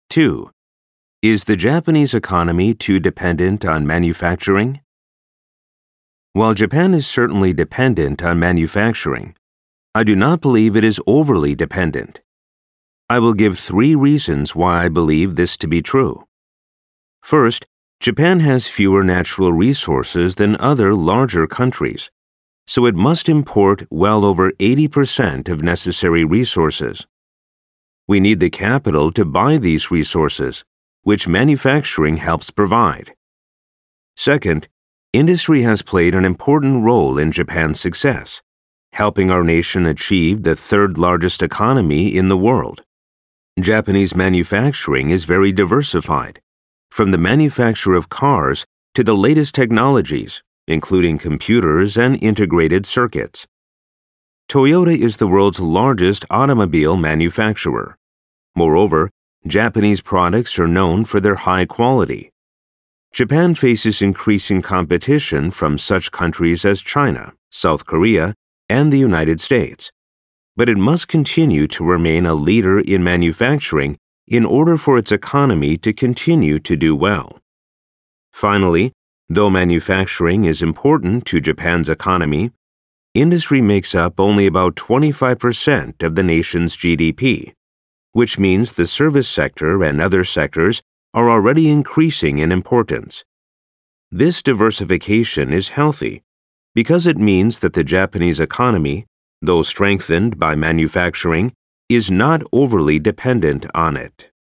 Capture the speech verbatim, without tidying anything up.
two. Is the Japanese economy too dependent on manufacturing? While Japan is certainly dependent on manufacturing, I do not believe it is overly dependent. I will give three reasons why I believe this to be true. First, Japan has fewer natural resources than other larger countries, so it must import well over eighty percent of necessary resources. We need the capital to buy these resources, which manufacturing helps provide. Second, industry has played an important role in Japan's success, helping our nation achieve the third largest economy in the world. Japanese manufacturing is very diversified, from the manufacture of cars to the latest technologies, including computers and integrated circuits. Toyota is the world's largest automobile manufacturer. Moreover, Japanese products are known for their high quality. Japan faces increasing competition from such countries as China, South Korea, and the United States, but it must continue to remain a leader in manufacturing in order for its economy to continue to do well. Finally, though manufacturing is important to Japan's economy, industry makes up only about twenty-five percent of the nation's G D P, which means the service sector and other sectors are already increasing in importance. This diversification is healthy because it means that the Japanese economy, though strengthened by manufacturing, is not overly dependent on it.